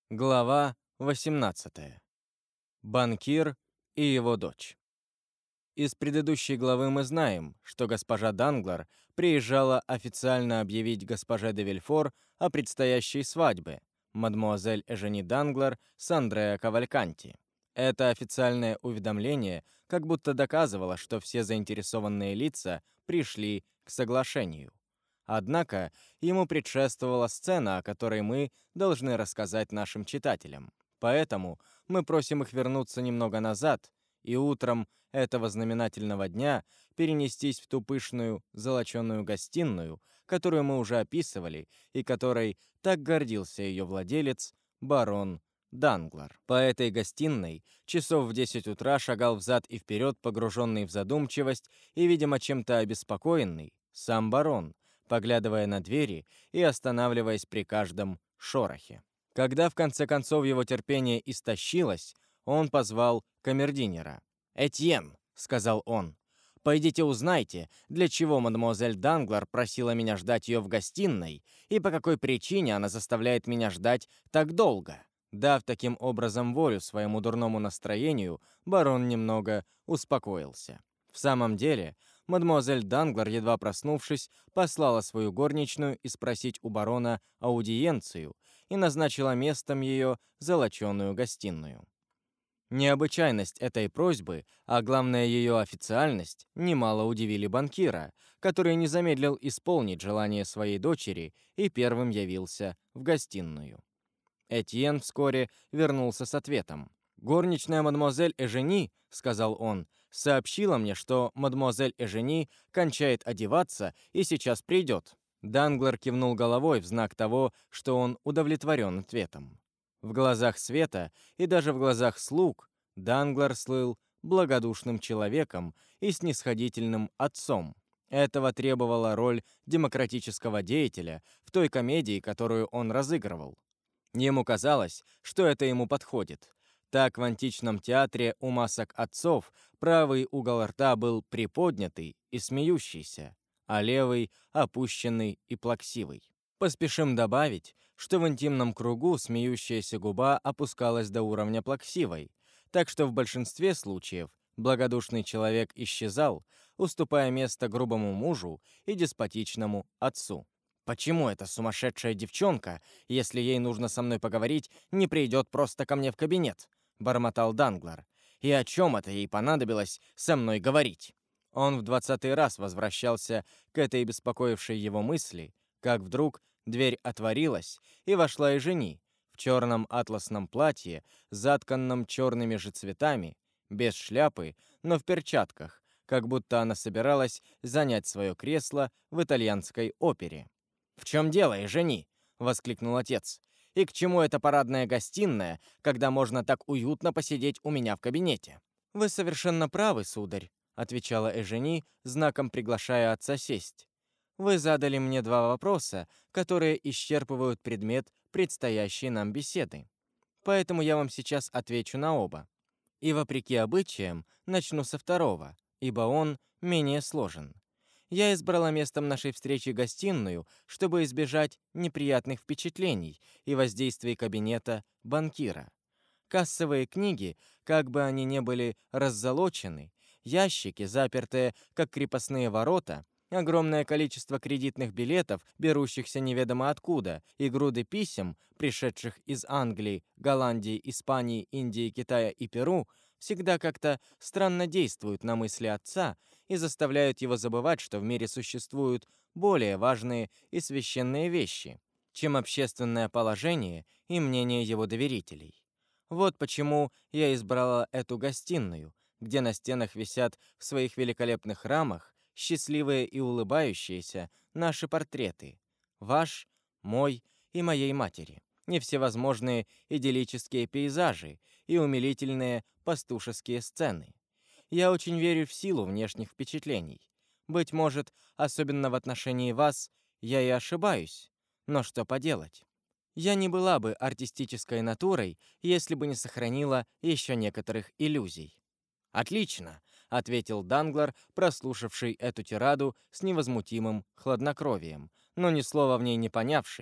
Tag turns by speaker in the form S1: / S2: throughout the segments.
S1: Глава 18. Банкир и его дочь. Из предыдущей главы мы знаем, что госпожа Данглар приезжала официально объявить госпоже де Вильфор о предстоящей свадьбе, мадмуазель Эжени Данглар с Андреа Кавальканти. Это официальное уведомление как будто доказывало, что все заинтересованные лица пришли к соглашению. Однако ему предшествовала сцена, о которой мы должны рассказать нашим читателям. Поэтому мы просим их вернуться немного назад и утром этого знаменательного дня перенестись в ту пышную золоченую гостиную, которую мы уже описывали и которой так гордился ее владелец, барон Данглар. По этой гостиной часов в 10 утра шагал взад и вперед, погруженный в задумчивость и, видимо, чем-то обеспокоенный, сам барон, поглядывая на двери и останавливаясь при каждом шорохе. Когда в конце концов его терпение истощилось, он позвал камердинера. «Этьен», — сказал он, — «пойдите узнайте, для чего мадемуазель Данглар просила меня ждать ее в гостиной и по какой причине она заставляет меня ждать так долго». Дав таким образом волю своему дурному настроению, барон немного успокоился. В самом деле, мадемуазель Данглар, едва проснувшись, послала свою горничную и спросить у барона аудиенцию и назначила местом ее золоченую гостиную. Необычайность этой просьбы, а главное ее официальность, немало удивили банкира, который не замедлил исполнить желание своей дочери и первым явился в гостиную. Этьен вскоре вернулся с ответом. «Горничная мадемуазель Эжени, — сказал он, — сообщила мне, что мадемуазель Эжени кончает одеваться и сейчас придет». Данглар кивнул головой в знак того, что он удовлетворен ответом. В глазах света и даже в глазах слуг Данглар слыл благодушным человеком и снисходительным отцом. Этого требовала роль демократического деятеля в той комедии, которую он разыгрывал. Ему казалось, что это ему подходит. Так в античном театре у масок отцов правый угол рта был приподнятый и смеющийся, а левый — опущенный и плаксивый. Поспешим добавить, что в интимном кругу смеющаяся губа опускалась до уровня плаксивой, так что в большинстве случаев благодушный человек исчезал, уступая место грубому мужу и деспотичному отцу. «Почему эта сумасшедшая девчонка, если ей нужно со мной поговорить, не придет просто ко мне в кабинет?» — бормотал Данглар. «И о чем это ей понадобилось со мной говорить?» Он в 20-й раз возвращался к этой беспокоившей его мысли, как вдруг дверь отворилась, и вошла Эжени в черном атласном платье, затканном черными же цветами, без шляпы, но в перчатках, как будто она собиралась занять свое кресло в итальянской опере. «В чем дело, Эжени?» — воскликнул отец. «И к чему эта парадная гостиная, когда можно так уютно посидеть у меня в кабинете?» «Вы совершенно правы, сударь», — отвечала Эжени, знаком приглашая отца сесть. «Вы задали мне два вопроса, которые исчерпывают предмет предстоящей нам беседы. Поэтому я вам сейчас отвечу на оба. И вопреки обычаям начну со второго, ибо он менее сложен. Я избрала местом нашей встречи гостиную, чтобы избежать неприятных впечатлений и воздействий кабинета банкира. Кассовые книги, как бы они ни были раззолочены, ящики, запертые, как крепостные ворота, огромное количество кредитных билетов, берущихся неведомо откуда, и груды писем, пришедших из Англии, Голландии, Испании, Индии, Китая и Перу, всегда как-то странно действуют на мысли отца и заставляют его забывать, что в мире существуют более важные и священные вещи, чем общественное положение и мнение его доверителей. Вот почему я избрала эту гостиную, где на стенах висят в своих великолепных рамах счастливые и улыбающиеся наши портреты. Ваш, мой и моей матери. И всевозможные идиллические пейзажи и умилительные пастушеские сцены. Я очень верю в силу внешних впечатлений. Быть может, особенно в отношении вас, я и ошибаюсь. Но что поделать? Я не была бы артистической натурой, если бы не сохранила еще некоторых иллюзий. «Отлично», — ответил Данглар, прослушавший эту тираду с невозмутимым хладнокровием, но ни слова в ней не понявший,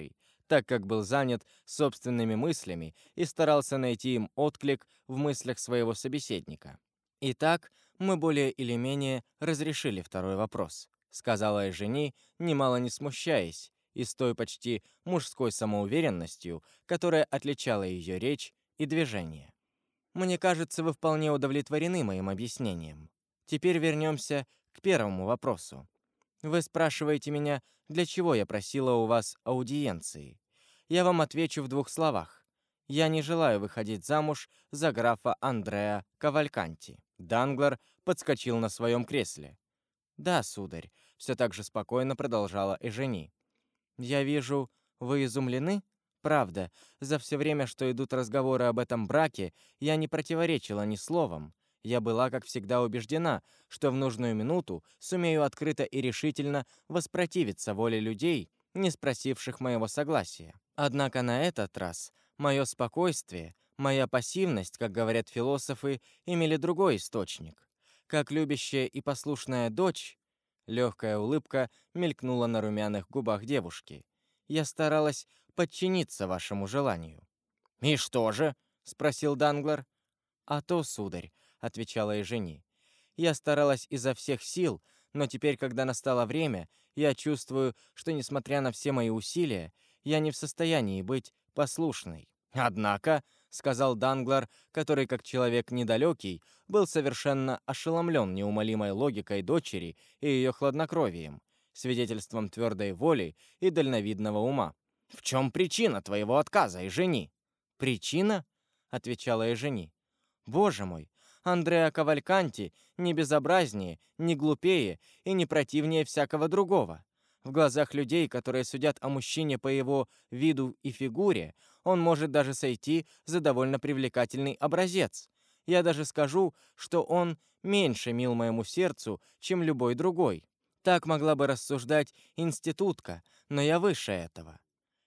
S1: так как был занят собственными мыслями и старался найти им отклик в мыслях своего собеседника. «Итак, мы более или менее разрешили второй вопрос», сказала Эжени, немало не смущаясь, и с той почти мужской самоуверенностью, которая отличала ее речь и движение. «Мне кажется, вы вполне удовлетворены моим объяснением. Теперь вернемся к первому вопросу. Вы спрашиваете меня, для чего я просила у вас аудиенции. Я вам отвечу в двух словах. Я не желаю выходить замуж за графа Андреа Кавальканти». Данглар подскочил на своем кресле. «Да, сударь», — все так же спокойно продолжала Эжени. «Я вижу, вы изумлены? Правда, за все время, что идут разговоры об этом браке, я не противоречила ни словом. Я была, как всегда, убеждена, что в нужную минуту сумею открыто и решительно воспротивиться воле людей, не спросивших моего согласия. Однако на этот раз мое спокойствие, моя пассивность, как говорят философы, имели другой источник. Как любящая и послушная дочь, легкая улыбка мелькнула на румяных губах девушки. Я старалась подчиниться вашему желанию. «И что же?» — спросил Данглар. «А то, сударь», — отвечала Эжени. «Я старалась изо всех сил, но теперь, когда настало время, я чувствую, что, несмотря на все мои усилия, я не в состоянии быть послушной». «Однако», — сказал Данглар, который, как человек недалекий, был совершенно ошеломлен неумолимой логикой дочери и ее хладнокровием, свидетельством твердой воли и дальновидного ума. «В чем причина твоего отказа, Эжени?» «Причина?» — отвечала Эжени. «Боже мой, Андреа Кавальканти не безобразнее, не глупее и не противнее всякого другого. В глазах людей, которые судят о мужчине по его виду и фигуре, он может даже сойти за довольно привлекательный образец. Я даже скажу, что он меньше мил моему сердцу, чем любой другой. Так могла бы рассуждать институтка, но я выше этого.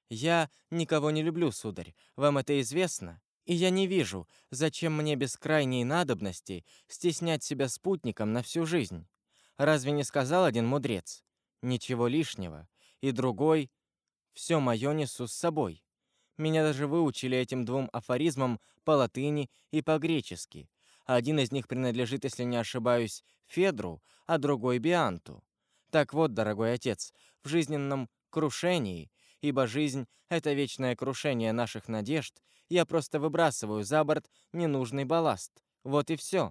S1: Я никого не люблю, сударь, вам это известно, и я не вижу, зачем мне без крайней надобности стеснять себя спутником на всю жизнь. Разве не сказал один мудрец? Ничего лишнего. И другой: «Все мое несу с собой». Меня даже выучили этим двум афоризмам по латыни и по-гречески. Один из них принадлежит, если не ошибаюсь, Федру, а другой Бианту. Так вот, дорогой отец, в жизненном крушении, ибо жизнь — это вечное крушение наших надежд, я просто выбрасываю за борт ненужный балласт. Вот и все.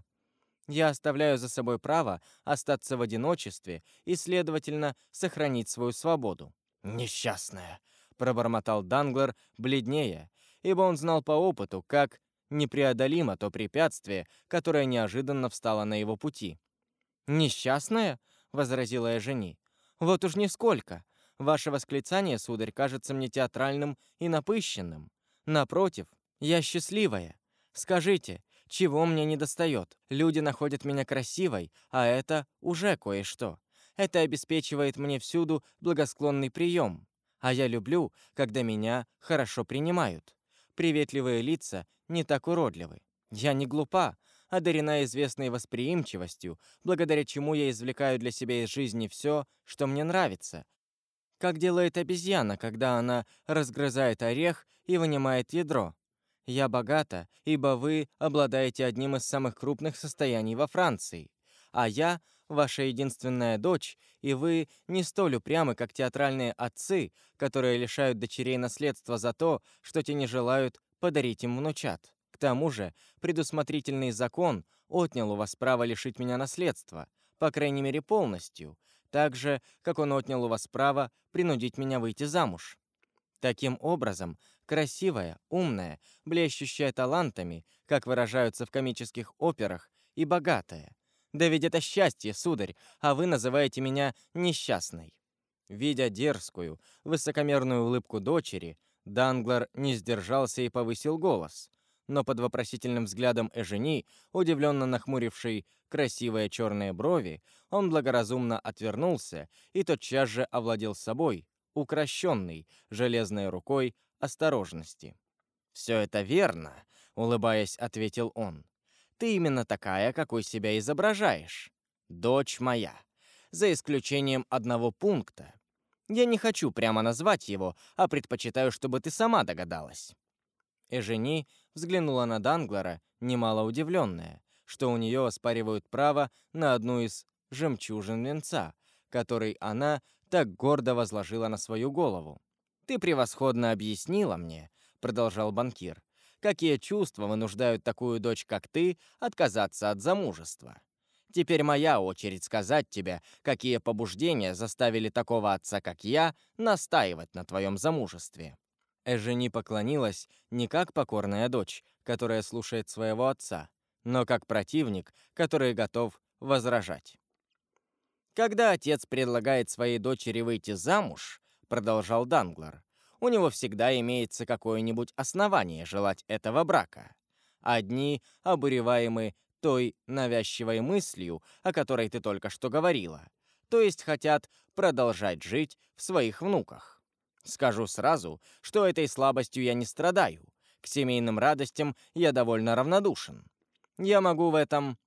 S1: Я оставляю за собой право остаться в одиночестве и, следовательно, сохранить свою свободу. «Несчастная!» — пробормотал Данглар бледнее, ибо он знал по опыту, как непреодолимо то препятствие, которое неожиданно встало на его пути. «Несчастная?» — возразила я жени. «Вот уж нисколько. Ваше восклицание, сударь, кажется мне театральным и напыщенным. Напротив, я счастливая. Скажите, чего мне недостает? Люди находят меня красивой, а это уже кое-что. Это обеспечивает мне всюду благосклонный прием. А я люблю, когда меня хорошо принимают. Приветливые лица не так уродливы. Я не глупа, одарена известной восприимчивостью, благодаря чему я извлекаю для себя из жизни все, что мне нравится, как делает обезьяна, когда она разгрызает орех и вынимает ядро. Я богата, ибо вы обладаете одним из самых крупных состояний во Франции, а я ваша единственная дочь, и вы не столь упрямы, как театральные отцы, которые лишают дочерей наследства за то, что те не желают подарить им внучат. К тому же, предусмотрительный закон отнял у вас право лишить меня наследства, по крайней мере полностью, так же, как он отнял у вас право принудить меня выйти замуж. Таким образом, красивая, умная, блещущая талантами, как выражаются в комических операх, и богатая. Да ведь это счастье, сударь, а вы называете меня несчастной». Видя дерзкую, высокомерную улыбку дочери, Данглар не сдержался и повысил голос. Но под вопросительным взглядом Эжени, удивленно нахмурившей красивые черные брови, он благоразумно отвернулся и тотчас же овладел собой, укращенный железной рукой осторожности. «Все это верно», — улыбаясь, ответил он. «Ты именно такая, какой себя изображаешь. Дочь моя. За исключением одного пункта. Я не хочу прямо назвать его, а предпочитаю, чтобы ты сама догадалась». Эжени взглянула на Данглара, немало удивленная, что у нее оспаривают право на одну из жемчужин венца, который она так гордо возложила на свою голову. «Ты превосходно объяснила мне», — продолжал банкир, «какие чувства вынуждают такую дочь, как ты, отказаться от замужества. Теперь моя очередь сказать тебе, какие побуждения заставили такого отца, как я, настаивать на твоем замужестве». Эжени поклонилась не как покорная дочь, которая слушает своего отца, но как противник, который готов возражать. «Когда отец предлагает своей дочери выйти замуж, — продолжал Данглар, — у него всегда имеется какое-нибудь основание желать этого брака. Одни обуреваемы той навязчивой мыслью, о которой ты только что говорила, то есть хотят продолжать жить в своих внуках. Скажу сразу, что этой слабостью я не страдаю. К семейным радостям я довольно равнодушен. Я могу в этом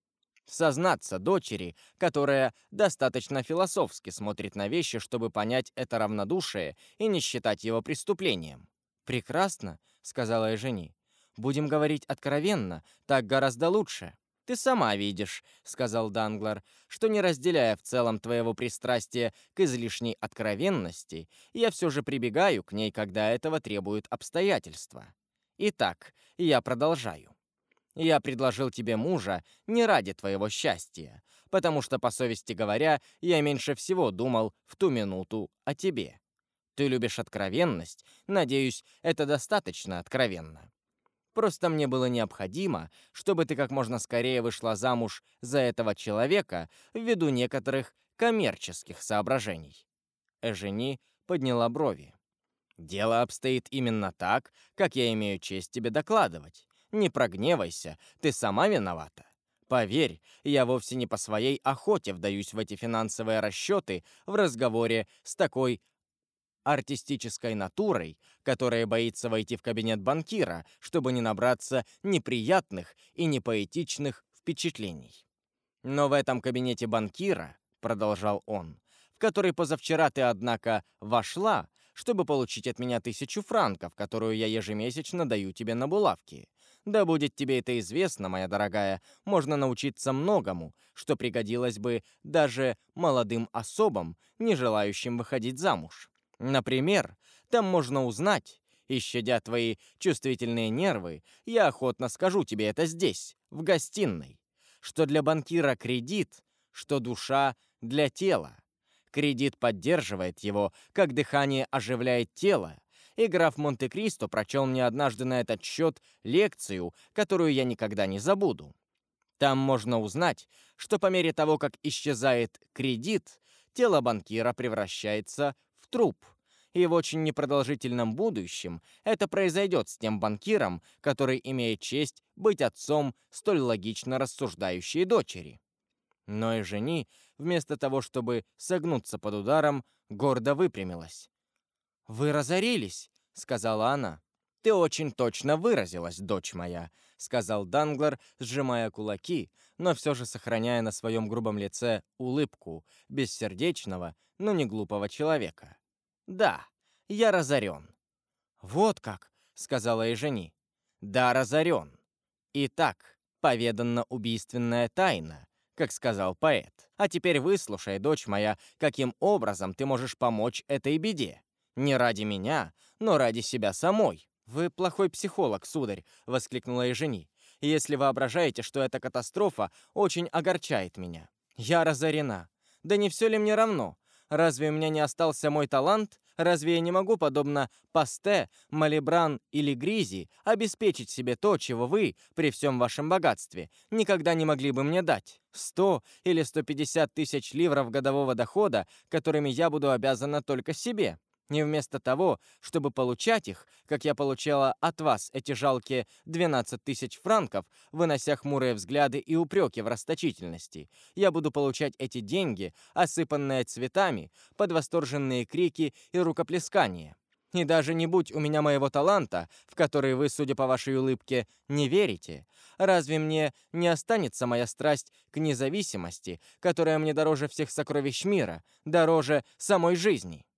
S1: сознаться дочери, которая достаточно философски смотрит на вещи, чтобы понять это равнодушие и не считать его преступлением. «Прекрасно», — сказала я жени. «Будем говорить откровенно, так гораздо лучше». «Ты сама видишь», — сказал Данглар, «что, не разделяя в целом твоего пристрастия к излишней откровенности, я все же прибегаю к ней, когда этого требуют обстоятельства. Итак, я продолжаю. Я предложил тебе мужа не ради твоего счастья, потому что, по совести говоря, я меньше всего думал в ту минуту о тебе. Ты любишь откровенность, надеюсь, это достаточно откровенно. Просто мне было необходимо, чтобы ты как можно скорее вышла замуж за этого человека ввиду некоторых коммерческих соображений». Эжени подняла брови. «Дело обстоит именно так, как я имею честь тебе докладывать. Не прогневайся, ты сама виновата. Поверь, я вовсе не по своей охоте вдаюсь в эти финансовые расчеты в разговоре с такой артистической натурой, которая боится войти в кабинет банкира, чтобы не набраться неприятных и непоэтичных впечатлений. Но в этом кабинете банкира, продолжал он, в который позавчера ты, однако, вошла, чтобы получить от меня 1000 франков, которую я ежемесячно даю тебе на булавки. Да будет тебе это известно, моя дорогая, можно научиться многому, что пригодилось бы даже молодым особам, не желающим выходить замуж. Например, там можно узнать, и щадя твои чувствительные нервы, я охотно скажу тебе это здесь, в гостиной, что для банкира кредит, что душа для тела. Кредит поддерживает его, как дыхание оживляет тело, и граф Монте-Кристо прочел мне однажды на этот счет лекцию, которую я никогда не забуду. Там можно узнать, что по мере того, как исчезает кредит, тело банкира превращается в труп. И в очень непродолжительном будущем это произойдет с тем банкиром, который имеет честь быть отцом столь логично рассуждающей дочери. Но и жени, вместо того, чтобы согнуться под ударом, гордо выпрямилась. «Вы разорились», — сказала она. «Ты очень точно выразилась, дочь моя», — сказал Данглар, сжимая кулаки, но все же сохраняя на своем грубом лице улыбку бессердечного, но не глупого человека. «Да, я разорен». «Вот как», — сказала Эжени. «Да, разорен. Итак, поведанна убийственная тайна, как сказал поэт. А теперь выслушай, дочь моя, каким образом ты можешь помочь этой беде. Не ради меня, но ради себя самой». «Вы плохой психолог, сударь», — воскликнула Эжени. «Если воображаете, что эта катастрофа очень огорчает меня. Я разорена. Да не все ли мне равно? Разве у меня не остался мой талант? Разве я не могу, подобно Пасте, Малибран или Гризи, обеспечить себе то, чего вы, при всем вашем богатстве, никогда не могли бы мне дать? 100 или 150 тысяч ливров годового дохода, которыми я буду обязана только себе. И вместо того, чтобы получать их, как я получала от вас эти жалкие 12 тысяч франков, вынося хмурые взгляды и упреки в расточительности, я буду получать эти деньги, осыпанные цветами, под восторженные крики и рукоплескания. И даже не будь у меня моего таланта, в который вы, судя по вашей улыбке, не верите, разве мне не останется моя страсть к независимости, которая мне дороже всех сокровищ мира, дороже самой жизни?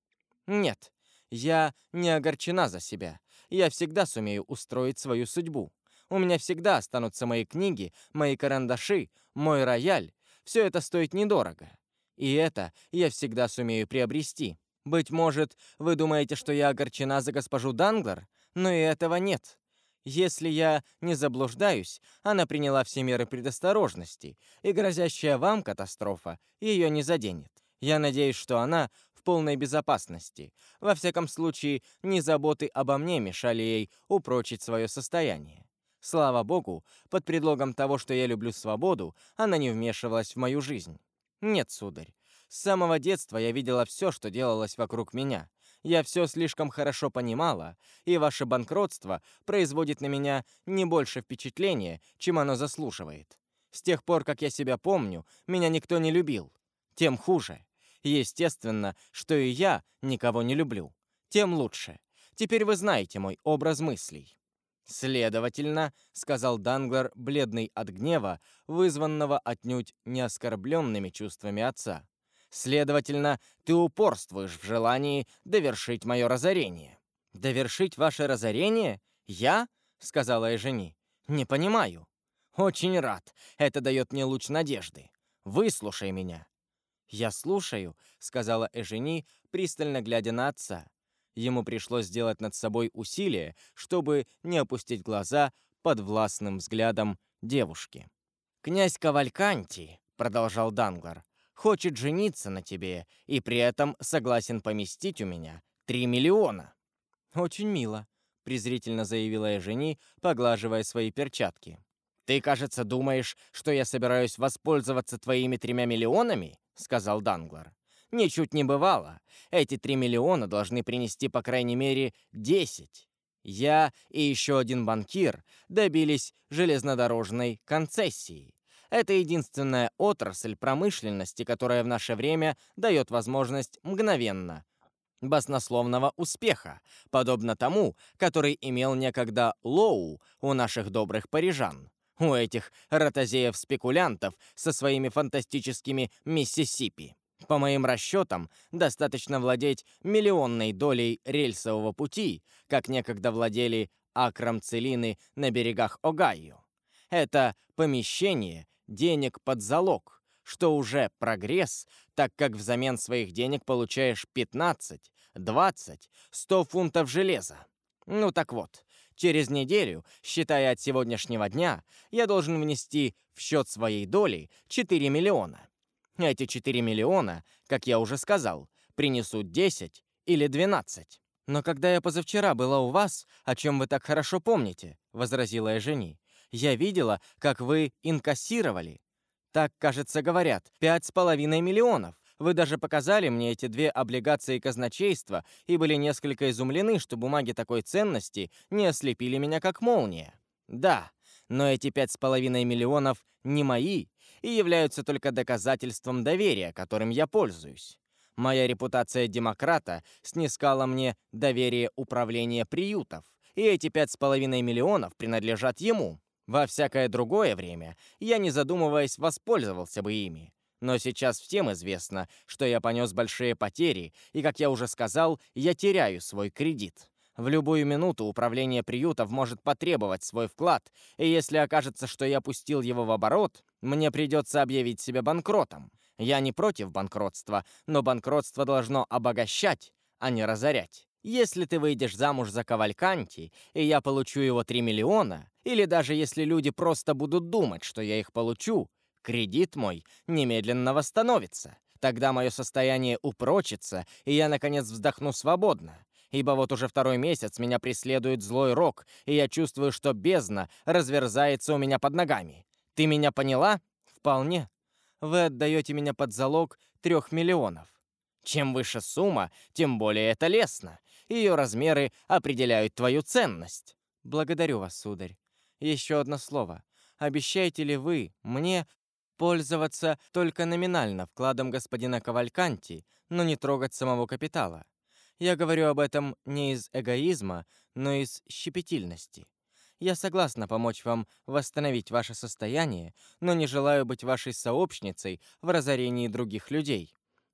S1: Нет, я не огорчена за себя. Я всегда сумею устроить свою судьбу. У меня всегда останутся мои книги, мои карандаши, мой рояль. Все это стоит недорого. И это я всегда сумею приобрести. Быть может, вы думаете, что я огорчена за госпожу Данглар? Но и этого нет. Если я не заблуждаюсь, она приняла все меры предосторожности, и грозящая вам катастрофа ее не заденет. Я надеюсь, что она в полной безопасности. Во всяком случае, ни заботы обо мне мешали ей упрочить свое состояние. Слава богу, под предлогом того, что я люблю свободу, она не вмешивалась в мою жизнь. Нет, сударь, с самого детства я видела все, что делалось вокруг меня. Я все слишком хорошо понимала, и ваше банкротство производит на меня не больше впечатления, чем оно заслуживает. С тех пор, как я себя помню, меня никто не любил. Тем хуже. Естественно, что и я никого не люблю. Тем лучше. Теперь вы знаете мой образ мыслей. «Следовательно», — сказал Данглар, бледный от гнева, вызванного отнюдь не оскорбленными чувствами отца. «Следовательно, ты упорствуешь в желании довершить мое разорение». «Довершить ваше разорение? Я?» — сказала Эжени. «Не понимаю». «Очень рад. Это дает мне луч надежды. Выслушай меня». «Я слушаю», — сказала Эжени, пристально глядя на отца. Ему пришлось сделать над собой усилие, чтобы не опустить глаза под властным взглядом девушки. «Князь Кавальканти», — продолжал Данглар, — «хочет жениться на тебе и при этом согласен поместить у меня 3 миллиона». «Очень мило», — презрительно заявила Эжени, поглаживая свои перчатки. «Ты, кажется, думаешь, что я собираюсь воспользоваться твоими 3 миллионами?» — сказал Данглар. «Ничуть не бывало. Эти 3 миллиона должны принести по крайней мере 10. Я и еще один банкир добились железнодорожной концессии. Это единственная отрасль промышленности, которая в наше время дает возможность мгновенно баснословного успеха, подобно тому, который имел некогда Лоу у наших добрых парижан. У этих ротозеев-спекулянтов со своими фантастическими Миссисипи. По моим расчетам, достаточно владеть миллионной долей рельсового пути, как некогда владели акром целины на берегах Огайо. Это помещение денег под залог, что уже прогресс, так как взамен своих денег получаешь 15, 20, 100 фунтов железа. Ну так вот, через неделю, считая от сегодняшнего дня, я должен внести в счет своей доли 4 миллиона. Эти 4 миллиона, как я уже сказал, принесут 10 или 12. «Но когда я позавчера была у вас, о чем вы так хорошо помните», — возразила Эжени, «я видела, как вы инкассировали. Так, кажется, говорят, 5,5 миллионов. Вы даже показали мне эти 2 облигации казначейства и были несколько изумлены, что бумаги такой ценности не ослепили меня как молния. Да, но эти 5,5 миллионов не мои и являются только доказательством доверия, которым я пользуюсь. Моя репутация демократа снискала мне доверие управления приютов, и эти 5,5 миллионов принадлежат ему. Во всякое другое время я, не задумываясь, воспользовался бы ими. Но сейчас всем известно, что я понес большие потери, и, как я уже сказал, я теряю свой кредит. В любую минуту управление приютов может потребовать свой вклад, и если окажется, что я пустил его в оборот, мне придется объявить себя банкротом. Я не против банкротства, но банкротство должно обогащать, а не разорять. Если ты выйдешь замуж за Кавальканти, и я получу его 3 миллиона, или даже если люди просто будут думать, что я их получу, кредит мой немедленно восстановится. Тогда мое состояние упрочится, и я, наконец, вздохну свободно. Ибо вот уже 2-й месяц меня преследует злой рок, и я чувствую, что бездна разверзается у меня под ногами. Ты меня поняла? Вполне. Вы отдаете меня под залог 3 миллионов. Чем выше сумма, тем более это лестно. Ее размеры определяют твою ценность. Благодарю вас, сударь. Еще одно слово. Обещаете ли вы мне пользоваться только номинально вкладом господина Кавальканти, но не трогать самого капитала? Я говорю об этом не из эгоизма, но из щепетильности. Я согласна помочь вам восстановить ваше состояние, но не желаю быть вашей сообщницей в разорении других людей.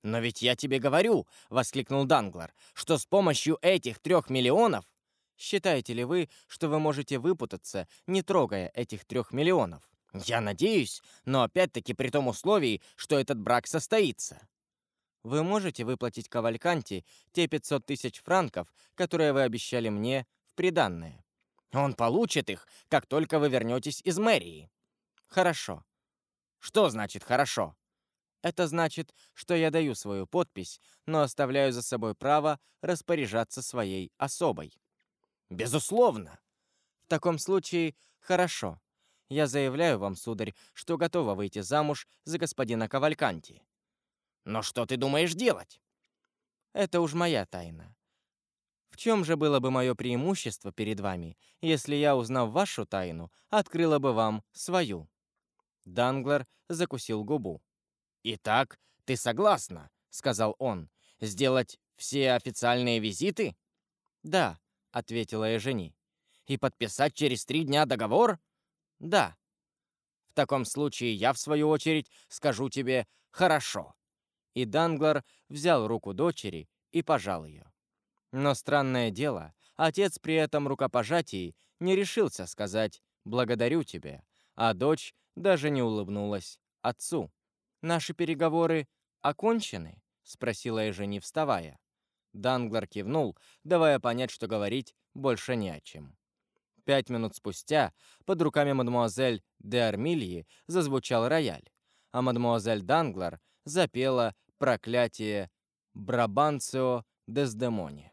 S1: «Но ведь я тебе говорю», — воскликнул Данглар, «что с помощью этих 3 миллионов...» «Считаете ли вы, что вы можете выпутаться, не трогая этих 3 миллионов?» «Я надеюсь, но опять-таки при том условии, что этот брак состоится». «Вы можете выплатить Кавальканти те 500 тысяч франков, которые вы обещали мне в приданное?» «Он получит их, как только вы вернетесь из мэрии». «Хорошо». «Что значит «хорошо»?» Это значит, что я даю свою подпись, но оставляю за собой право распоряжаться своей особой. Безусловно. В таком случае, хорошо. Я заявляю вам, сударь, что готова выйти замуж за господина Кавальканти. Но что ты думаешь делать? Это уж моя тайна. В чем же было бы мое преимущество перед вами, если я, узнав вашу тайну, открыла бы вам свою? Данглар закусил губу. «Итак, ты согласна, — сказал он, — сделать все официальные визиты?» «Да», — ответила Эжени. «И подписать через 3 дня договор?» «Да». «В таком случае я, в свою очередь, скажу тебе «хорошо». И Данглар взял руку дочери и пожал ее. Но странное дело, отец при этом рукопожатии не решился сказать «благодарю тебя», а дочь даже не улыбнулась отцу. «Наши переговоры окончены?» — спросила Эжени, вставая. Данглар кивнул, давая понять, что говорить больше не о чем. 5 минут спустя под руками мадемуазель де Армильи зазвучал рояль, а мадемуазель Данглар запела проклятие «Брабанцио Дездемоне».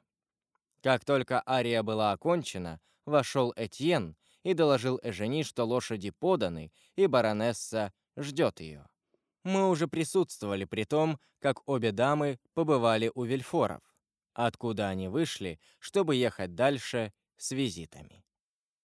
S1: Как только ария была окончена, вошел Этьен и доложил Эжени, что лошади поданы, и баронесса ждет ее. Мы уже присутствовали при том, как обе дамы побывали у Вильфоров, откуда они вышли, чтобы ехать дальше с визитами.